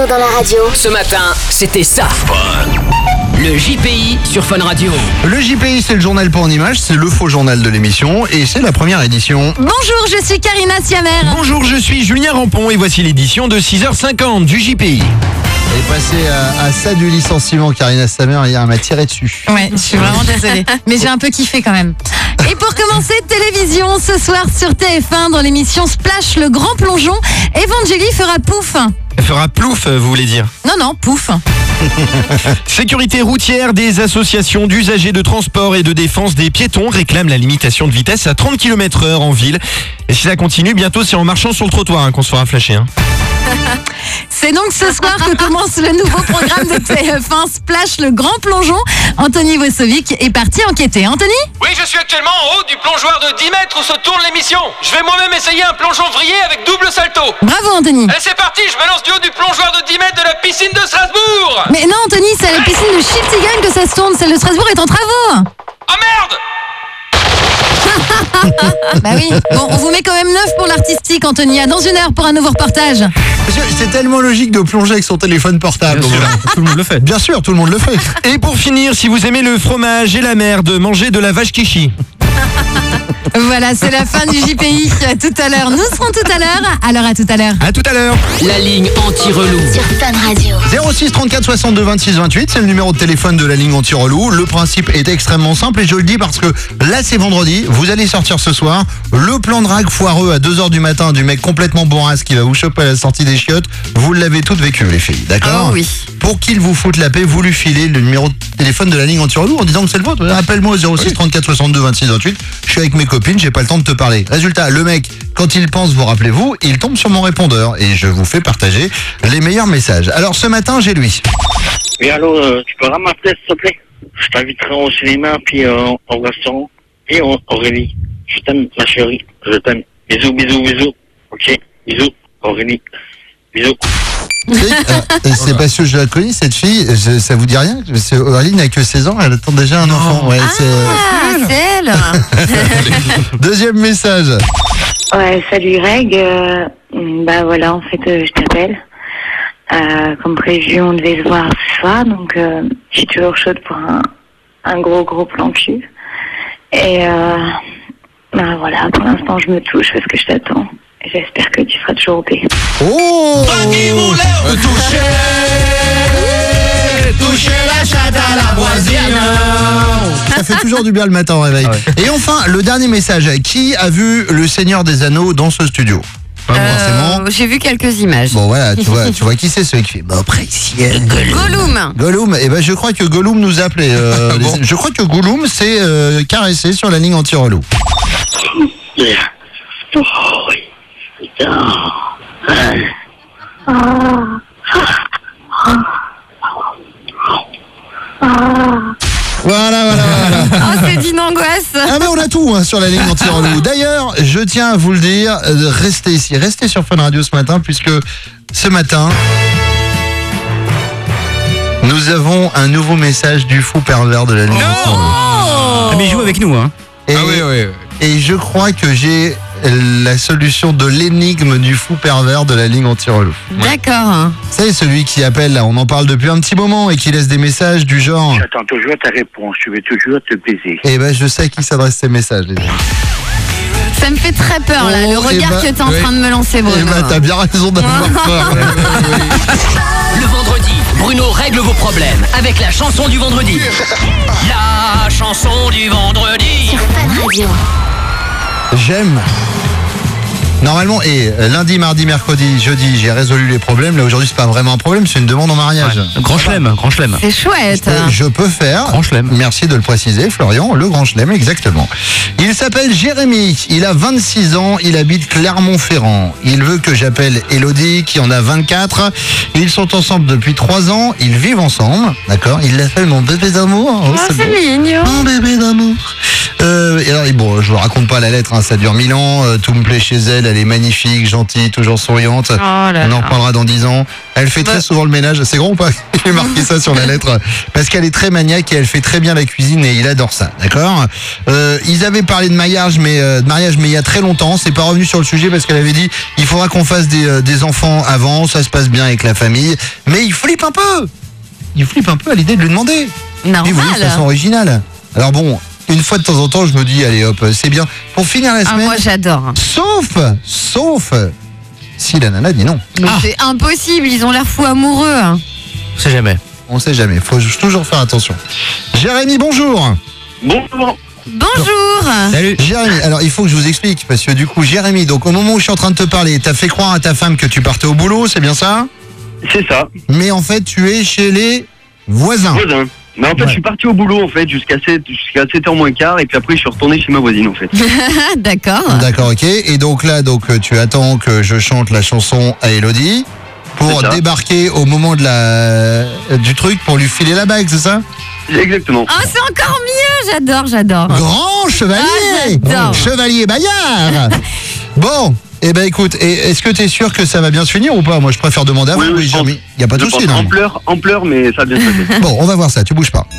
Arnaud dans la radio. Ce matin, c'était ça. Le JPI sur Fun Radio. Le JPI, c'est le journal pas en images, c'est le faux journal de l'émission et c'est la première édition. Bonjour, je suis Karina Siamer. Bonjour, je suis Julien Rampon et voici l'édition de 6h50 du JPI. Elle est passée à ça du licenciement, Karina Siamer, hier, elle m'a tiré dessus. Ouais, je suis vraiment désolée. Mais j'ai un peu kiffé quand même. Et pour commencer, télévision, ce soir sur TF1, dans l'émission Splash, le grand plongeon, Evangélie fera pouf. Elle fera plouf, vous voulez dire? Non, pouf. Sécurité routière, des associations d'usagers de transport et de défense des piétons réclament la limitation de vitesse à 30 km/h en ville. Et si ça continue, bientôt c'est en marchant sur le trottoir qu'on se fera flasher. C'est donc ce soir que commence le nouveau programme de TF1 Splash, le grand plongeon. Anthony Vosovic est parti enquêter. Anthony ? Oui, je suis actuellement en haut du plongeoir de 10 mètres où se tourne l'émission. Je vais moi-même essayer un plongeon vrillé avec double salto. Bravo Anthony. Allez, c'est parti, je me lance du haut du plongeoir de 10 mètres de la piscine de Strasbourg. Mais non Anthony, c'est à la piscine de Schiltigheim que ça se tourne. Celle de Strasbourg est en travaux. Oh merde! Bah oui. Bon, on vous met quand même 9 pour l'artistique, Anthony. À dans une heure pour un nouveau reportage. C'est tellement logique de plonger avec son téléphone portable. Bien sûr, tout le monde le fait. Bien sûr, tout le monde le fait. Et pour finir, si vous aimez le fromage et la merde, mangez de la vache kishi. Voilà, c'est la fin du JPI. À tout à l'heure. Nous serons tout à l'heure. Alors à tout à l'heure. À tout à l'heure. La ligne anti-relou. Sur Fun Radio. 06 34 62 26 28, c'est le numéro de téléphone de la ligne anti-relou. Le principe est extrêmement simple et je le dis parce que là c'est vendredi, vous allez sortir ce soir. Le plan de drague foireux à 2h du matin du mec complètement bourrasse qui va vous choper à la sortie des chiottes, vous l'avez toutes vécu les filles, d'accord? Oh oui. Pour qu'il vous foute la paix, vous lui filez le numéro de téléphone de la ligne anti-relou en disant que c'est le vôtre. Appelle-moi au 06 34 62 26 28, je suis avec mes copines, j'ai pas le temps de te parler. Résultat, le mec, quand il pense, vous rappelez-vous, il tombe sur mon répondeur et je vous fais partager les meilleurs messages. Alors ce matin, j'ai lui. Oui, allô, tu peux m'appeler, s'il te plaît? Je t'inviterai au cinéma, puis au restaurant. Et Aurélie, je t'aime, ma chérie, je t'aime. Bisous, bisous, bisous. Ok, bisous, Aurélie. Bisous. C'est parce que je la connais, cette fille, ça vous dit rien? Aurélie n'a que 16 ans, elle attend déjà un enfant. Ouais, C'est elle. Deuxième message. Ouais, salut Greg. Bah voilà, en fait, je t'appelle. Comme prévu, on devait se voir ce soir, donc je suis toujours chaude pour un gros plan cul. Et bah voilà, pour l'instant, je me touche parce que je t'attends. J'espère que tu seras toujours au paix. Oh! Toucher la chatte à la voisine. Ça fait toujours du bien le matin au réveil. Ah ouais. Et enfin, le dernier message. Qui a vu le Seigneur des Anneaux dans ce studio? Pas forcément. J'ai vu quelques images. Bon voilà, tu vois qui c'est celui qui fait précieux. Gollum. Gollum, et ben je crois que Gollum nous a appelé. Je crois que Gollum s'est caressé sur la ligne anti-relou. Oh, oui. Putain. Voilà. Oh, c'est d'une angoisse. Ah mais on a tout sur la ligne anti-relou. D'ailleurs, je tiens à vous le dire, restez ici, restez sur Fun Radio ce matin, puisque ce matin, nous avons un nouveau message du fou pervers de la ligne anti-relou. Ah, mais il joue avec nous, hein. Et, et je crois que j'ai la solution de l'énigme du fou pervers de la ligne anti-relou. D'accord. C'est celui qui appelle, là, on en parle depuis un petit moment, et qui laisse des messages du genre... J'attends toujours ta réponse, je vais toujours te baiser. Eh ben, je sais à qui s'adressent ces messages, les amis. Ça me fait très peur, là, le regard que t'es en train de me lancer, Bruno. Eh ben, t'as bien raison d'avoir peur. Le vendredi, Bruno règle vos problèmes avec la chanson du vendredi. La chanson du vendredi. Sur Fun Radio. J'aime. Normalement, et lundi, mardi, mercredi, jeudi, j'ai résolu les problèmes. Là, aujourd'hui, c'est pas vraiment un problème, c'est une demande en mariage. Ouais. Grand chelem. C'est chouette. Je peux faire. Grand chelem. Merci de le préciser, Florian, le grand chelem, exactement. Il s'appelle Jérémy, il a 26 ans, il habite Clermont-Ferrand. Il veut que j'appelle Elodie, qui en a 24. Ils sont ensemble depuis 3 ans, ils vivent ensemble, d'accord? Il l'appelle mon bébé d'amour. Oh, C'est beau. mignon. Mon bébé d'amour. Et alors, bon, je vous raconte pas la lettre, hein, ça dure 1000 ans. Tout me plaît chez elle, elle est magnifique, gentille, toujours souriante. Oh là On en là. reparlera dans 10 ans. Elle fait très souvent le ménage. C'est grand ou pas? J'ai marqué ça sur la lettre. Parce qu'elle est très maniaque et elle fait très bien la cuisine et il adore ça. D'accord? Ils avaient parlé de mariage, mais il y a très longtemps. C'est pas revenu sur le sujet parce qu'elle avait dit il faudra qu'on fasse des enfants avant. Ça se passe bien avec la famille. Mais il flippe un peu. Il flippe un peu à l'idée de lui demander. Normal. Oui, de façon originale. Alors bon, une fois de temps en temps, je me dis, allez hop, c'est bien. Pour finir la Ah, semaine, moi j'adore. sauf si la nana dit non. Mais c'est impossible, ils ont l'air fous amoureux. On sait jamais. On sait jamais, faut toujours faire attention. Jérémy, bonjour. Bonjour. Bonjour. Salut. Jérémy, alors il faut que je vous explique, parce que du coup, Jérémy, donc au moment où je suis en train de te parler, t'as fait croire à ta femme que tu partais au boulot, c'est bien ça? C'est ça. Mais en fait, tu es chez les voisins. Voisin. Mais en fait, Ouais. je suis parti au boulot, en fait, jusqu'à 7h moins quart, et puis après, je suis retourné chez ma voisine, en fait. D'accord. D'accord, ok. Et donc là, tu attends que je chante la chanson à Elodie pour C'est ça. débarquer au moment du truc pour lui filer la bague, c'est ça? Exactement. Oh, c'est encore mieux, j'adore. Grand chevalier, Ah, j'adore. Chevalier Bayard. Bon, eh ben écoute, est-ce que t'es sûr que ça va bien se finir ou pas? Moi, je préfère demander avant. Oui, je pense. Il y a pas de Je souci, pense. non? En pleurs, mais ça va bien se passer. Bon, on va voir ça. Tu bouges pas.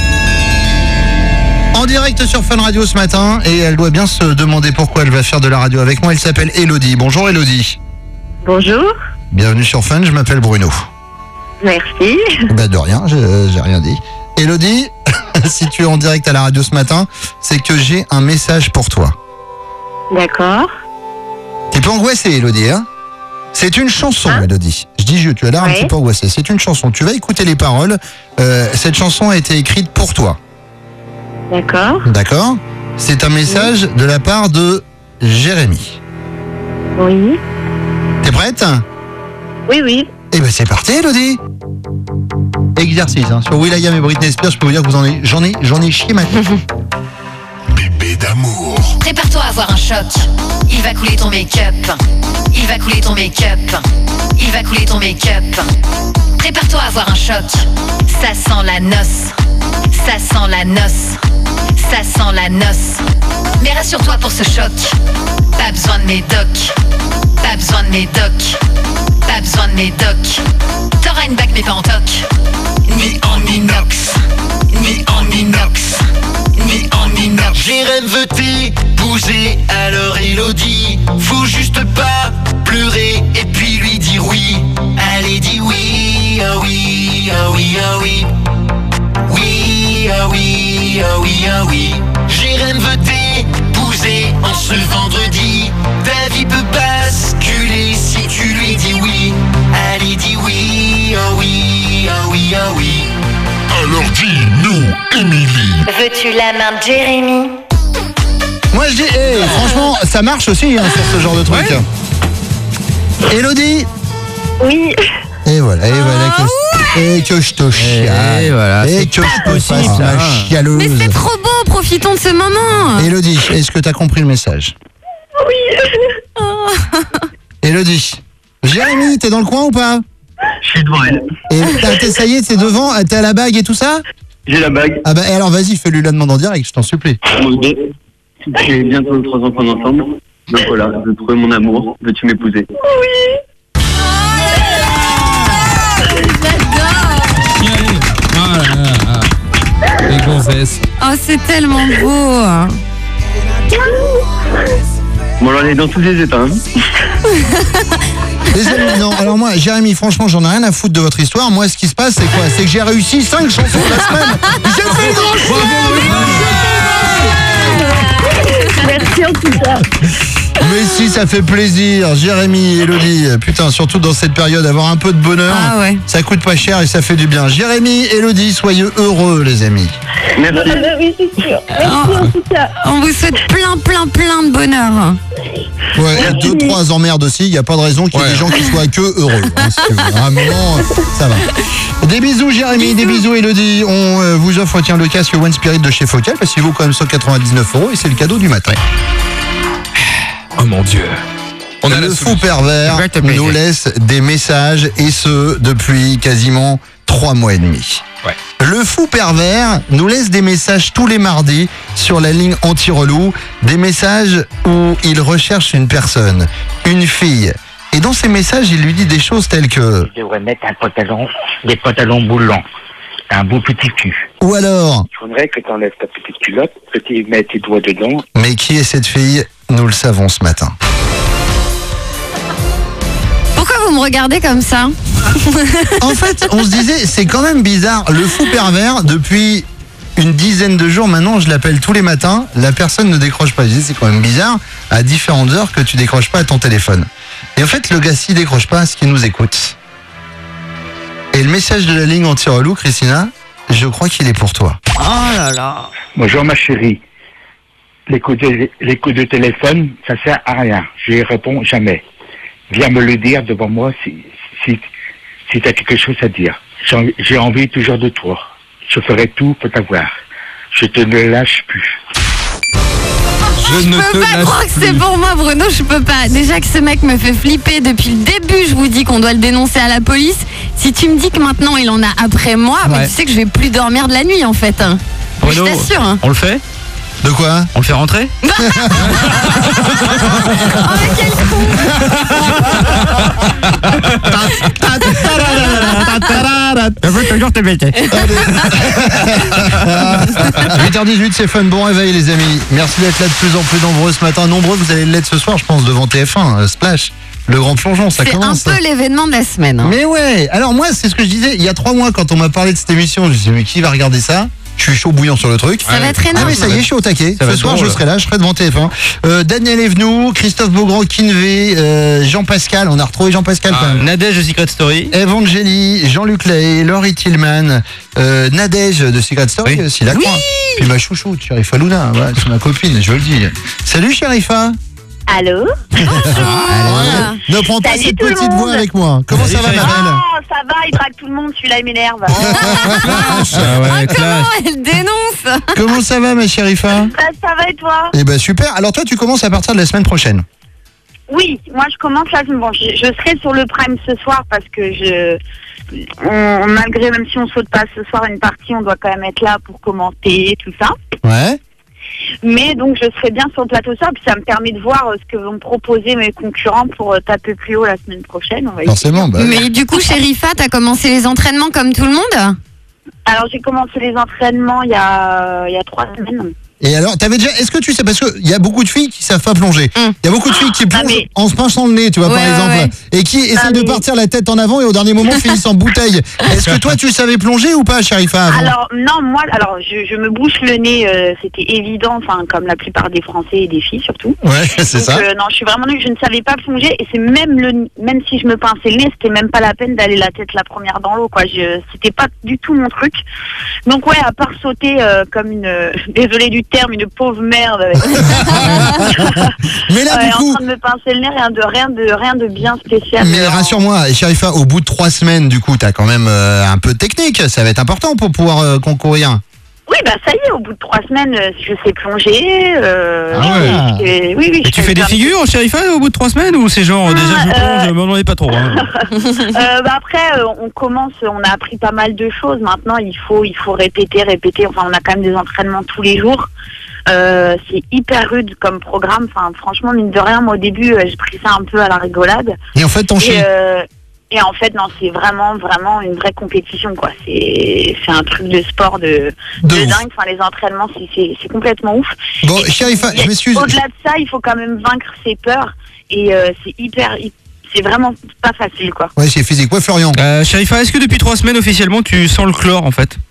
En direct sur Fun Radio ce matin, et elle doit bien se demander pourquoi elle va faire de la radio avec moi. Elle s'appelle Elodie. Bonjour Elodie. Bonjour. Bienvenue sur Fun. Je m'appelle Bruno. Merci. Bah de rien, j'ai rien dit. Elodie, si tu es en direct à la radio ce matin, c'est que j'ai un message pour toi. D'accord. T'es pas angoissée, Elodie, hein? C'est une chanson, Elodie. Je dis tu as l'air un Ouais. petit peu angoissée. C'est une chanson. Tu vas écouter les paroles. Cette chanson a été écrite pour toi. D'accord. D'accord? C'est un message de la part de Jérémy. Oui. T'es prête? Oui, oui. Eh ben c'est parti, Elodie. Exercice, hein. Sur Will.i.am et Britney Spears, je peux vous dire que j'en ai chié ma tête. Bébé d'amour. Prépare-toi à avoir un choc. Il va couler ton make-up. Il va couler ton make-up. Il va couler ton make-up. Prépare-toi à avoir un choc. Ça sent la noce. Ça sent la noce. Ça sent la noce. Mais rassure-toi pour ce choc. Pas besoin de médoc. Pas besoin de médoc. Pas besoin de médoc. T'auras une bague mais pas en toc. Ni en inox. Ni en inox. Ni en inox. Jérém veut t'épouser, alors Elodie, faut juste pas pleurer et puis lui dire oui. Allez, dis oui, ah oui, ah oui, ah oui. Oui, ah oui, ah oui, ah oui. Jérém veut t'épouser en ce vendredi. Ta vie peut basculer si tu lui dis oui. Allez, dis oui, ah oui, ah oui, ah oui. Alors dis-nous, Émilie. Veux-tu la main de Jérémy? Moi je dis, franchement, ça marche aussi hein, sur ce genre de truc. Elodie. Oui. Et voilà, que je te chiale. Et voilà, Et c'est que je te possible, fasse ça. ma chialeuse. Mais c'est trop beau, profitons de ce moment. Elodie, est-ce que t'as compris le message? Oui. Elodie. Jérémy, t'es dans le coin ou pas? Je suis devant elle. Et ça y est, t'es devant, t'es à la bague et tout ça? J'ai la bague. Ah bah alors vas-y, fais-lui la demande en direct, je t'en supplie. J'ai bientôt 3 enfants ensemble. Donc voilà, je veux trouver mon amour. Veux-tu m'épouser? Les gonzesses. Oh, c'est tellement beau. Bon, alors, on est dans tous les états. Hein. Les amis, non, alors moi, Jérémy, franchement, j'en ai rien à foutre de votre histoire. Moi, ce qui se passe, c'est quoi? C'est que j'ai réussi 5 chansons de la semaine. J'ai fait le grand choix. Merci en tout cas. Mais si, ça fait plaisir. Jérémy, Elodie, putain, surtout dans cette période, avoir un peu de bonheur, Ah ouais. ça coûte pas cher et ça fait du bien. Jérémy, Elodie, soyez heureux, les amis. Merci. Oui, c'est sûr. Merci en tout cas. On vous souhaite plein de bonheur. Ouais, et 2-3 emmerdes aussi, il n'y a pas de raison qu'il y ait des gens qui soient que heureux. Hein, si tu veux. À un moment, ça va. Des bisous Jérémy, des bisous Elodie. On vous offre tiens, le casque One Spirit de chez Focal parce qu'il vaut quand même 199 € et c'est le cadeau du matin. Oh mon Dieu. On a Le la fou pervers nous laisse des messages et ce depuis quasiment 3 mois et demi. Ouais. Le fou pervers nous laisse des messages tous les mardis sur la ligne anti-relou, des messages où il recherche une personne, une fille. Et dans ces messages, il lui dit des choses telles que... Tu devrais mettre des pantalons boulants, un beau petit cul. Ou alors... Il faudrait que tu enlèves ta petite culotte, que tu mettes tes doigts dedans. Mais qui est cette fille? Nous le savons ce matin. Pourquoi vous me regardez comme ça? En fait, on se disait, c'est quand même bizarre. Le fou pervers, depuis une dizaine de jours maintenant, je l'appelle tous les matins. La personne ne décroche pas. Je dis, c'est quand même bizarre, à différentes heures, que tu décroches pas à ton téléphone. Et en fait, le gars, s'il décroche pas, ce qu'il nous écoute. Et le message de la ligne anti-relou, Christina, je crois qu'il est pour toi. Oh là là. Bonjour ma chérie. Les coups de téléphone, ça sert à rien. Je n'y réponds jamais. Viens me le dire devant moi si tu as quelque chose à dire. J'ai envie toujours de toi. Je ferai tout pour t'avoir. Je te ne lâche plus. Je peux pas croire que c'est pour moi, Bruno, je peux pas. Déjà que ce mec me fait flipper depuis le début, je vous dis qu'on doit le dénoncer à la police. Si tu me dis que maintenant il en a après moi, bah, tu sais que je vais plus dormir de la nuit en fait. Bruno, je t'assure. on le fait? De quoi? On le fait rentrer? Oh mais quel con. 8h18, c'est fun, bon réveil les amis. Merci d'être là de plus en plus nombreux ce matin. Nombreux, vous allez l'être ce soir, je pense, devant TF1, Splash. Le grand plongeon, ça commence. C'est un peu l'événement de la semaine. Mais ouais, alors moi, c'est ce que je disais, il y a 3 mois, quand on m'a parlé de cette émission, je disais, mais qui va regarder ça? Je suis chaud bouillant sur le truc. Ça va être énorme. Ah mais ça y est, je suis au taquet. Ça Ce soir, je serai là, je serai devant TF1. Daniel Evenou, Christophe Beaugrand, Kinvé, Jean-Pascal, on a retrouvé Jean-Pascal quand même. Nadège de Secret Story. Evangélie, Jean-Luc Lay, Laurie Tillman, Nadège de Secret Story, aussi la croix. Puis ma chouchoute, Sherifa Luna, ouais, c'est ma copine, je le dis. Salut Sherifa. Allô? Ne prends pas Salut cette tout le petite monde. voix avec moi. Comment ça va, ma belle? Oh, ça va, il drague tout le monde, celui-là il m'énerve. Comment elle dénonce? Comment ça va, ma Sherifa? Ça va et toi? Eh ben super. Alors toi, tu commences à partir de la semaine prochaine. Oui, moi je commence là. Bon, je serai sur le prime ce soir parce que malgré, même si on saute pas ce soir une partie, on doit quand même être là pour commenter tout ça. Ouais. Mais donc je serai bien sur le plateau ce soir, puis ça me permet de voir ce que vont me proposer mes concurrents pour taper plus haut la semaine prochaine. On va Forcément. Bah, Mais du coup, Sherifa, t'as commencé les entraînements comme tout le monde? Alors j'ai commencé les entraînements il y a 3 semaines. Et alors, t'avais déjà, est-ce que tu sais, parce qu'il y a beaucoup de filles qui savent pas plonger. Il y a beaucoup de filles qui plongent en se pinçant le nez, tu vois, par exemple, et qui essayent de partir la tête en avant et au dernier moment finissent en bouteille. Est-ce que toi, tu savais plonger ou pas, Sherifa, avant? Alors, non, moi, je me bouche le nez, c'était évident, enfin, comme la plupart des Français et des filles, surtout. Ouais, c'est ça. Non, je suis vraiment nulle, je ne savais pas plonger, et c'est même si je me pinçais le nez, c'était même pas la peine d'aller la tête la première dans l'eau, quoi. C'était pas du tout mon truc. Donc, ouais, à part sauter comme désolé du terme, une pauvre merde. Mais là, du coup, en train de me pincer le nez, rien de bien spécial. mais rassure-moi, Sherifa, au bout de 3 semaines, du coup, t'as quand même un peu de technique. Ça va être important pour pouvoir concourir. Oui, bah ça y est, au bout de 3 semaines, je sais plonger. Oui. Et tu fais des figures, Sherifa, au bout de 3 semaines? Ou c'est genre, déjà je plonge, je m'en ai pas trop. Hein. Après, on a appris pas mal de choses. Maintenant, il faut répéter. Enfin, on a quand même des entraînements tous les jours. C'est hyper rude comme programme. Enfin, franchement, mine de rien, moi au début, j'ai pris ça un peu à la rigolade. Et en fait, t'en chies. Et en fait, non, c'est vraiment une vraie compétition, quoi. C'est un truc de sport de dingue. Enfin, les entraînements, c'est complètement ouf. Bon, Sherifa, je m'excuse. Au-delà de ça, il faut quand même vaincre ses peurs. Et c'est vraiment pas facile, quoi. Ouais, c'est physique. Ouais, Florian. Sherifa, est-ce que depuis 3 semaines, officiellement, tu sens le chlore, en fait?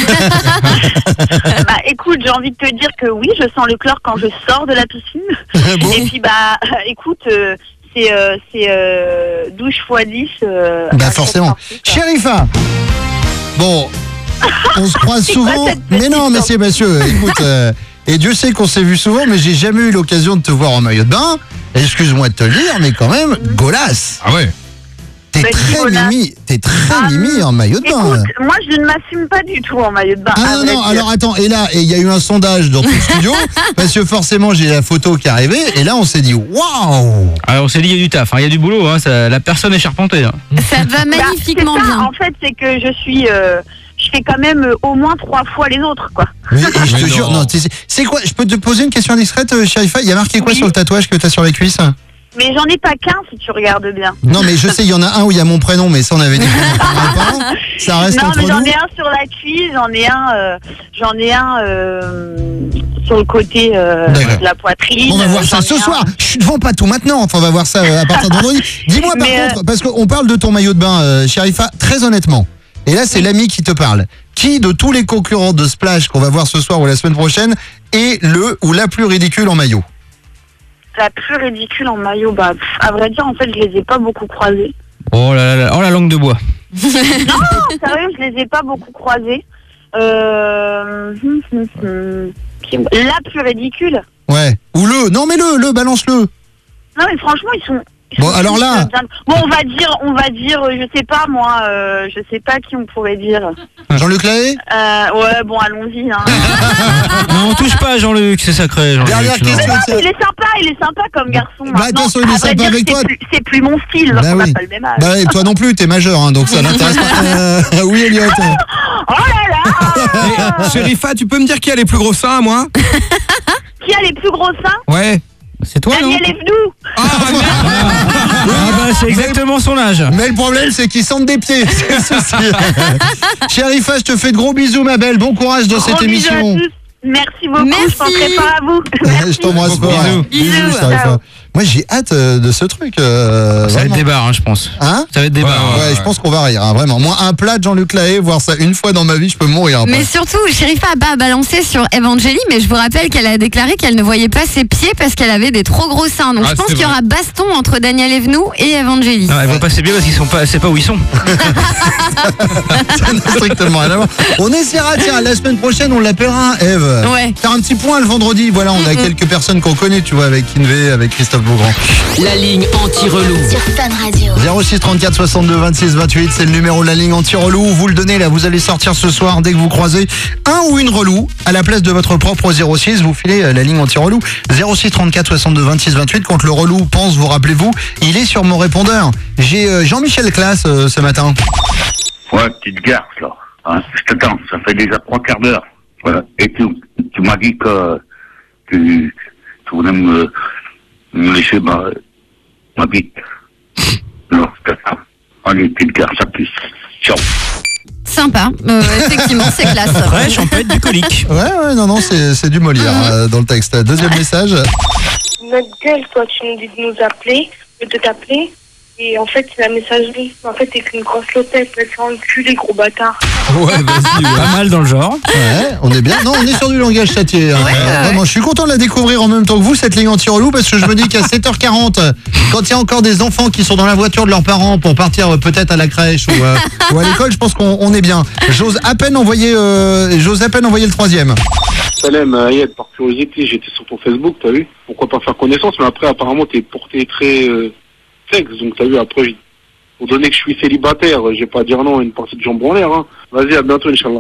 Bah écoute, j'ai envie de te dire que oui, je sens le chlore quand je sors de la piscine. Bon. Et puis écoute, c'est 12 x 10. Bah forcément. Sherifa, bon, on se croise souvent. Mais non, messieurs, écoute, et Dieu sait qu'on s'est vu souvent, mais j'ai jamais eu l'occasion de te voir en maillot de bain. Excuse-moi de te le dire, mais quand même, golasse. Ah ouais. T'es très mimi en maillot de bain. Écoute, moi je ne m'assume pas du tout en maillot de bain. Ah non, alors attends, et il y a eu un sondage dans tout le studio, parce que forcément j'ai la photo qui est arrivée, et là on s'est dit waouh. Alors on s'est dit il y a du taf, il y a du boulot, hein, la personne est charpentée. Hein. Ça te va magnifiquement c'est ça, bien. En fait, c'est que je suis je fais quand même au moins 3 fois les autres, quoi. Mais je te jure, non, c'est quoi? Je peux te poser une question indiscrète, Sharifa? Il y a marqué quoi sur le tatouage que t'as sur les cuisses? Mais j'en ai pas qu'un, si tu regardes bien. Non, mais je sais, il y en a un où il y a mon prénom, mais ça on avait dit qu'on en parlerait pas. Ça reste non, entre mais nous. j'en ai un sur la cuisse, j'en ai un sur le côté de la poitrine. On va voir ça ce soir. Je ne vends pas tout maintenant. Enfin, on va voir ça à partir de vendredi. Dis-moi par contre, parce qu'on parle de ton maillot de bain, Sharifa, très honnêtement. Et là, c'est l'ami qui te parle. Qui de tous les concurrents de Splash qu'on va voir ce soir ou la semaine prochaine est le ou la plus ridicule en maillot? La plus ridicule en maillot, bah, à vrai dire, en fait, je les ai pas beaucoup croisés. Oh là là, oh la langue de bois. Non, sérieux, je les ai pas beaucoup croisés. La plus ridicule. Ouais. Ou non, mais le, balance-le. Non, mais franchement, ils sont. Bon, alors là. Bon, on va dire, je sais pas, moi, je sais pas qui on pourrait dire. Jean-Luc Lahaye? Ouais, bon, allons-y, hein. Non, on touche pas à Jean-Luc, c'est sacré. Jean-Luc. Dernière question. Il est sympa comme garçon. Bah, attention, il est sympa avec toi. C'est plus mon style, bah on oui. n'a pas le même âge. Bah, oui, toi non plus, t'es majeur, hein, donc ça n'intéresse pas. Oui, Elliot. Oh là là. Sharifa, tu peux me dire qui a les plus gros seins, moi? Qui a les plus gros seins? Ouais. C'est toi, non? Daniel Evenou. Ah bah c'est exactement son âge. Mais le problème c'est qu'ils sentent des pieds. C'est le souci. Sharifa, je te fais de gros bisous ma belle. Bon courage dans cette émission. À tous. Merci beaucoup. Je ne penserai pas à vous. Je t'embrasse fort. Bisous. Sharifa. Moi j'ai hâte de ce truc. Ça va être des bars, hein, je pense. Hein? Ça va être des bars. Ouais, je pense qu'on va rire, hein, vraiment. Moi, un plat de Jean-Luc Lahaye, voir ça une fois dans ma vie, je peux mourir. Mais surtout, Sharifa a pas balancé sur Evangélie, mais je vous rappelle qu'elle a déclaré qu'elle ne voyait pas ses pieds parce qu'elle avait des trop gros seins. Donc je pense qu'il y aura baston entre Daniel Evenou et Evangélie. Non, elle voit pas ses pieds parce qu'ils sont pas, c'est pas où ils sont. Ça n'a strictement rien à voir. On essaiera, tiens, la semaine prochaine, on l'appellera, Eve. Ouais. Faire un petit point le vendredi. Voilà, on a quelques personnes qu'on connaît, tu vois, avec Kinvé, avec Christophe Beaugrand. La ligne anti-relou. Sur Fun Radio. 06 34 62 26 28, c'est le numéro de la ligne anti-relou. Vous le donnez là, vous allez sortir ce soir dès que vous croisez un ou une relou à la place de votre propre 06. Vous filez la ligne anti-relou 06 34 62 26 28. Quand le relou pense, vous rappelez-vous, il est sur mon répondeur. J'ai Jean-Michel Classe ce matin. Ouais, petite garce là. Hein, je t'attends, ça fait déjà 3 quarts d'heure. Voilà. Et tu m'as dit que tu voulais me laisser ma bite. Non, je t'attends. Allez, petite garce, à plus. Ciao. Sympa, effectivement, c'est classe. Ouais, champêtre du colique. Ouais, non, c'est du Molière dans le texte. Deuxième message. Notre gueule, toi, tu nous dis de nous appeler, de t'appeler. Et en fait, c'est la messagerie. En fait, t'es qu'une grosse lotette, mais c'est enculé, gros bâtard. Ouais, vas-y. Pas mal dans le genre. Ouais, on est bien. Non, on est sur du langage châtié. Hein. Vraiment, je suis content de la découvrir en même temps que vous, cette ligne anti-relou, parce que je me dis qu'à 7h40, quand il y a encore des enfants qui sont dans la voiture de leurs parents pour partir peut-être à la crèche ou à l'école, je pense qu'on est bien. J'ose à peine envoyer le troisième. Salem, Ayed, par curiosité, j'étais sur ton Facebook, t'as vu? Pourquoi pas faire connaissance, mais après, apparemment, t'es porté très sexe, donc t'as vu, après, pour donner que je suis célibataire, j'ai pas à dire non à une partie de jambon en l'air, hein. Vas-y, à bientôt, Inch'Allah.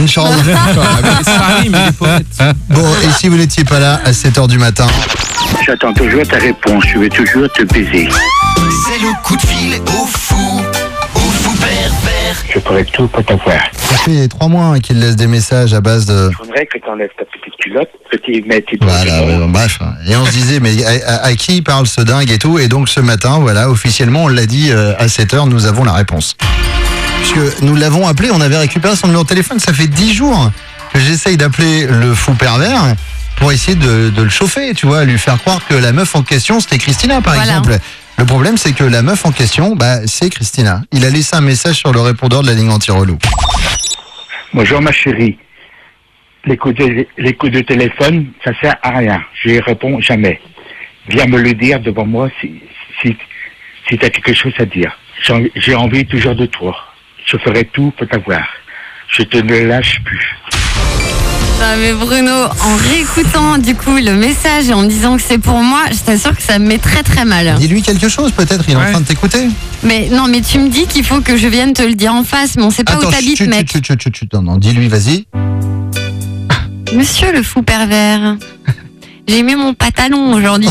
Bon, et si vous n'étiez pas là à 7h du matin? J'attends toujours ta réponse, je vais toujours te baiser. C'est le coup de fil au fou pervers. Je ferai tout pour t'avoir. Ça fait 3 mois qu'il laisse des messages à base de... Je voudrais que t'enlèves ta petite culotte, que tu mettes tes Voilà, bref. Et on se disait, mais à qui parle ce dingue et tout? Et donc ce matin, voilà, officiellement, on l'a dit à 7h, nous avons la réponse. Puisque nous l'avons appelé, on avait récupéré son numéro de téléphone. Ça fait 10 jours que j'essaye d'appeler le fou pervers pour essayer de le chauffer, tu vois, lui faire croire que la meuf en question, c'était Christina, par exemple. Le problème, c'est que la meuf en question, c'est Christina. Il a laissé un message sur le répondeur de la ligne anti-relou. Bonjour ma chérie. Les coups de téléphone, ça sert à rien. Je n'y réponds jamais. Viens me le dire devant moi si tu as quelque chose à dire. J'ai envie toujours de toi. Je ferai tout pour t'avoir. Je te ne lâche plus. Ah mais Bruno, en réécoutant du coup le message et en me disant que c'est pour moi, je t'assure que ça me met très très mal. Dis-lui quelque chose peut-être, il est en train de t'écouter. Mais non, mais tu me dis qu'il faut que je vienne te le dire en face, mais on sait pas où t'habites, mec. Non, dis-lui, vas-y. Monsieur le fou pervers, j'ai mis mon pantalon aujourd'hui.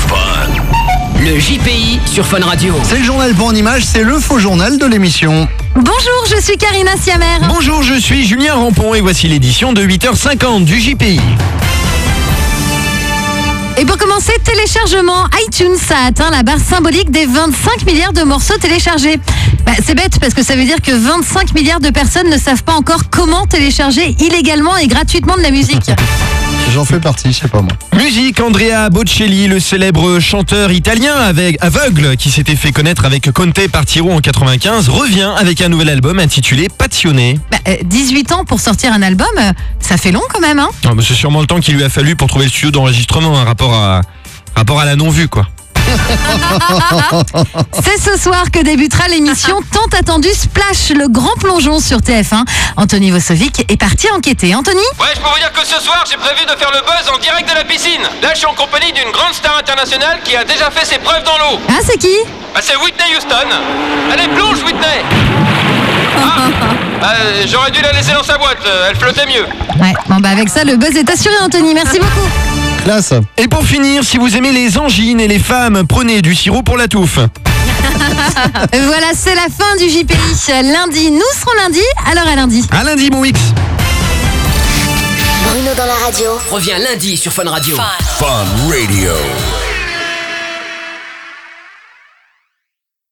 Le JPI sur Fun Radio. C'est le journal pas en image, c'est le faux journal de l'émission. Bonjour, je suis Karina Siamer. Bonjour, je suis Julien Rampon et voici l'édition de 8h50 du JPI. Et pour commencer, téléchargement, iTunes a atteint la barre symbolique des 25 milliards de morceaux téléchargés. C'est bête parce que ça veut dire que 25 milliards de personnes ne savent pas encore comment télécharger illégalement et gratuitement de la musique. J'en fais partie, je sais pas moi. Musique, Andrea Bocelli, le célèbre chanteur italien aveugle qui s'était fait connaître avec Conte Partiro en 95, revient avec un nouvel album intitulé Passionné. 18 ans pour sortir un album, ça fait long quand même, hein? Non, mais c'est sûrement le temps qu'il lui a fallu pour trouver le studio d'enregistrement, un rapport à la non-vue, quoi. C'est ce soir que débutera l'émission tant attendue Splash, le grand plongeon sur TF1. Anthony Vosovic est parti enquêter. Anthony ? Ouais, je peux vous dire que ce soir, j'ai prévu de faire le buzz en direct de la piscine. Là, je suis en compagnie d'une grande star internationale qui a déjà fait ses preuves dans l'eau. Ah, c'est qui ? C'est Whitney Houston. Allez, plonge, Whitney. J'aurais dû la laisser dans sa boîte, elle flottait mieux. Ouais, avec ça, le buzz est assuré, Anthony. Merci beaucoup. Classe. Et pour finir, si vous aimez les angines et les femmes, prenez du sirop pour la touffe. Voilà, c'est la fin du JPI. Lundi, nous serons lundi, alors à lundi. À lundi, mon X. Bruno dans la radio revient lundi sur Fun Radio. Fun Radio.